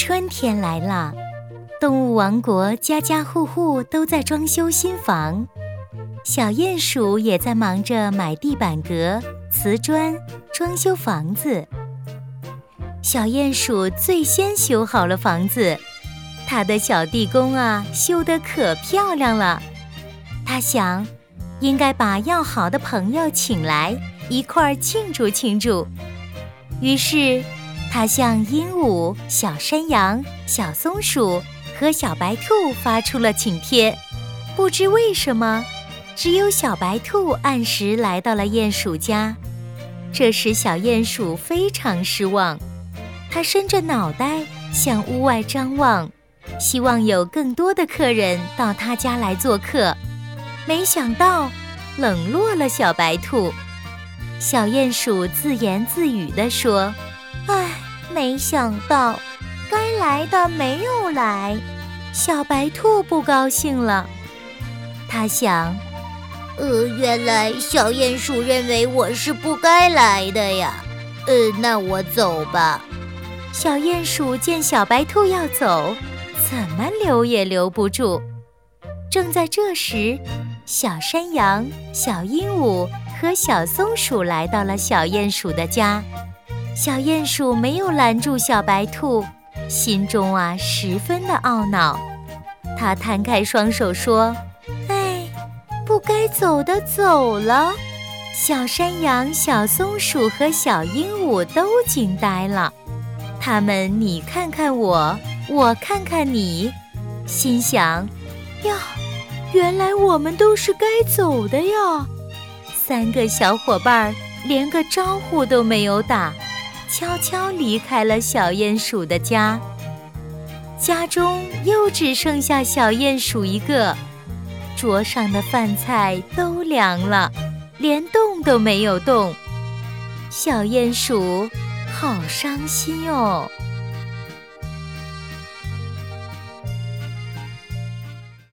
春天来了，动物王国家家户户都在装修新房，小鼹鼠也在忙着买地板革、瓷砖，装修房子。小鼹鼠最先修好了房子，它的小地宫啊，修得可漂亮了。它想，应该把要好的朋友请来，一块儿庆祝庆祝。于是他向鹦鹉、小山羊、小松鼠和小白兔发出了请帖。不知为什么，只有小白兔按时来到了鼹鼠家，这使小鼹鼠非常失望。他伸着脑袋向屋外张望，希望有更多的客人到他家来做客。没想到冷落了小白兔。小鼹鼠自言自语地说：唉，没想到该来的没有来。小白兔不高兴了，他想， 原来小鼹鼠认为我是不该来的呀。那我走吧。 小鼹鼠见小白兔要走，怎么留也留不住。正在这时，小山羊、小鹦鹉和小松鼠来到了小鼹鼠的家。小鼹鼠没有拦住小白兔，心中十分的懊恼。他摊开双手说：哎，不该走的走了。小山羊、小松鼠和小鹦鹉都惊呆了，他们你看看我，我看看你，心想：呀，原来我们都是该走的呀。三个小伙伴连个招呼都没有打，悄悄离开了小鼹鼠的家。家中又只剩下小鼹鼠一个，桌上的饭菜都凉了，连动都没有动。小鼹鼠好伤心哦。